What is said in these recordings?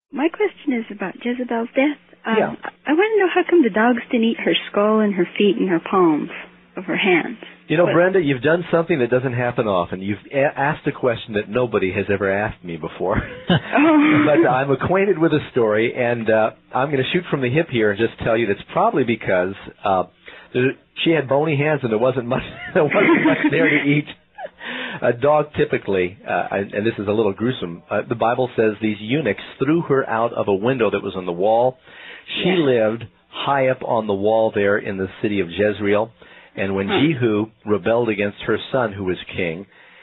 My question is about Jezebel's death. Yeah. I want to know how come the dogs didn't eat her skull and her feet and her palms of her hands. You know, Brenda, you've done something that doesn't happen often. You've asked a question that nobody has ever asked me before. But I'm acquainted with the story, and I'm going to shoot from the hip here and just tell you that's probably because she had bony hands and there wasn't much there to eat. A dog typically, and this is a little gruesome, the Bible says these eunuchs threw her out of a window that was on the wall. She lived high up on the wall there in the city of Jezreel. And when Jehu rebelled against her son, who was king,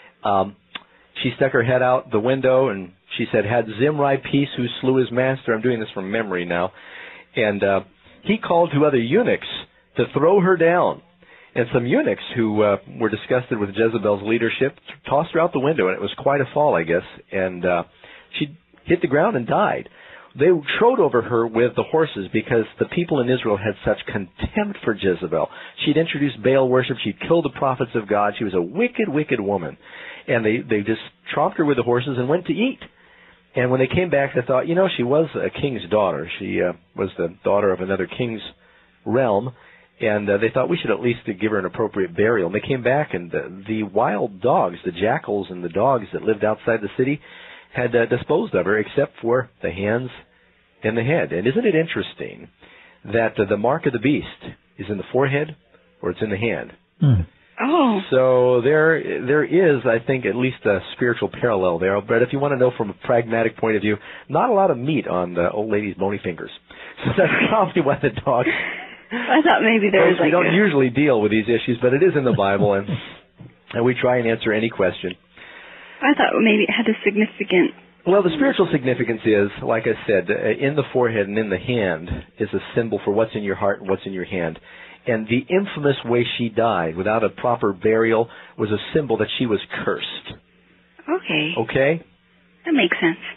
she stuck her head out the window and she said, "Had Zimri peace who slew his master?" I'm doing this from memory now. And he called to other eunuchs to throw her down. And some eunuchs who were disgusted with Jezebel's leadership tossed her out the window, and it was quite a fall, I guess. And she hit the ground and died. They trode over her with the horses because the people in Israel had such contempt for Jezebel. She'd introduced Baal worship. She'd killed the prophets of God. She was a wicked, wicked woman. And they just tromped her with the horses and went to eat. And when they came back, they thought, you know, she was a king's daughter. She was the daughter of another king's realm. And they thought we should at least give her an appropriate burial. And they came back, and the wild dogs, the jackals and the dogs that lived outside the city, had disposed of her except for the hands and the head. And isn't it interesting that the mark of the beast is in the forehead or it's in the hand? Oh. So there is, I think, at least a spiritual parallel there. But if you want to know from a pragmatic point of view, not a lot of meat on the old lady's bony fingers. So that's probably why the dog... I thought maybe there was we don't usually deal with these issues, but it is in the Bible, and we try and answer any question. I thought maybe it had a significant... Well, the spiritual significance is, like I said, in the forehead and in the hand is a symbol for what's in your heart and what's in your hand. And the infamous way she died without a proper burial was a symbol that she was cursed. Okay. Okay? That makes sense.